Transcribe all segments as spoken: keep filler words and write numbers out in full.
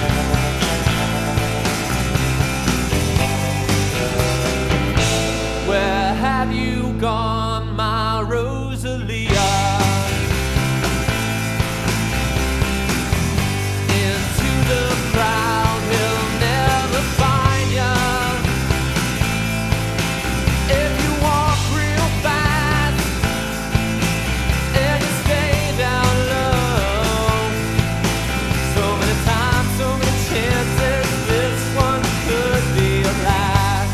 Where have you gone, my Rosalia? Into the crowd, he'll never find ya. If you walk real fast and you stay down low, so many times, so many chances, this one could be your last.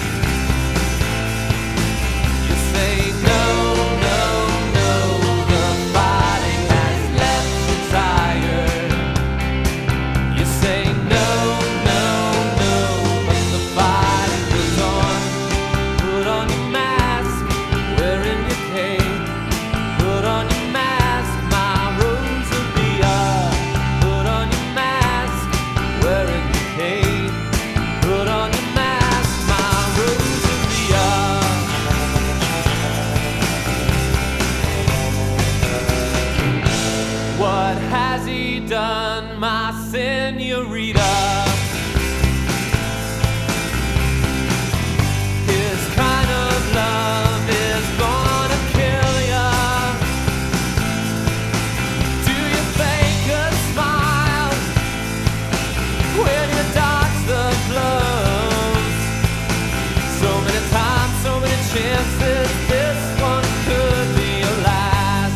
You say no, no, no, the fighting has left you tired. You say no, no, no, but the fighting goes on. Put on your mask, wearing your cape. Put on your mask, my Rosalia. Put on your mask, wearing your cape. Put on your mask, my Rosalia. What has he done, my senorita? His kind of love is gonna kill ya. Do you fake a smile when you dodge the blows? So many times, so many chances, this one could be your last.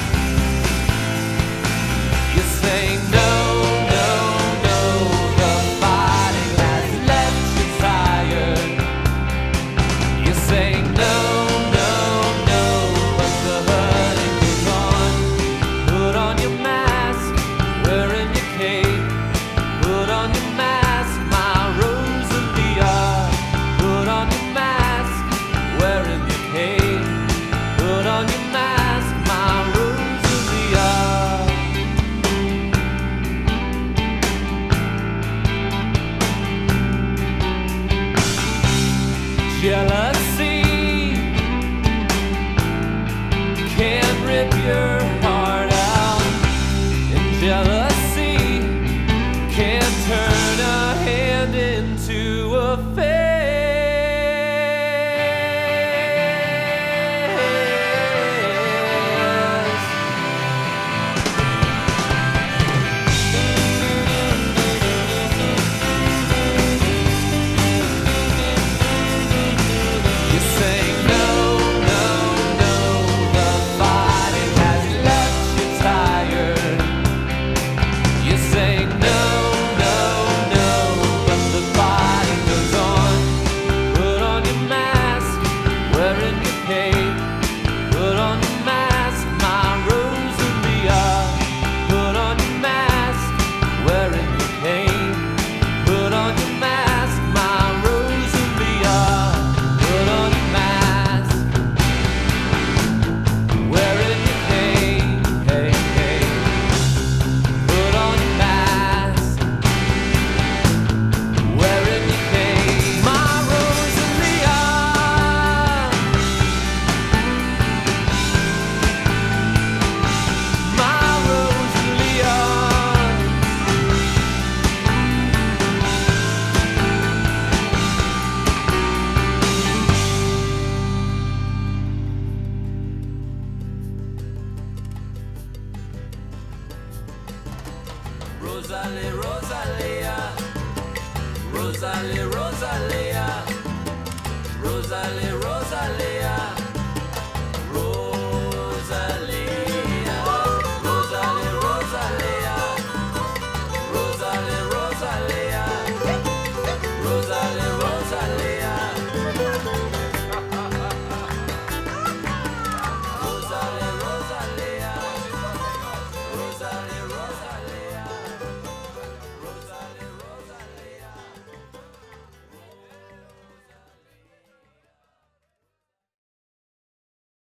You say no, no, no, the fighting has left you tired. You say no, no, no, but the hurting goes on. Put on your mask, wearing your cape. Put on your mask, my Rosalia. Put on your mask, wearing your cape. Put on your mask, my Rosalia. Jealousy can rip your heart out, and jealousy can turn a hand into a face. You say no, no, no, the fighting has left you tired. You say no, no, no, but the fighting goes on. Put on your mask, wearing your cape. Put on your mask, my Rosalia. Put on your mask, wearing your cape. Put on your mask, my Rosalia. Put on your mask, wearing your cape. Hey, hey. Put on your mask, wearing your cape. My Rosalia. My Rosalia. Rosalie, Rosalia, Rosalie, Rosalia, Rosalie, Rosalia.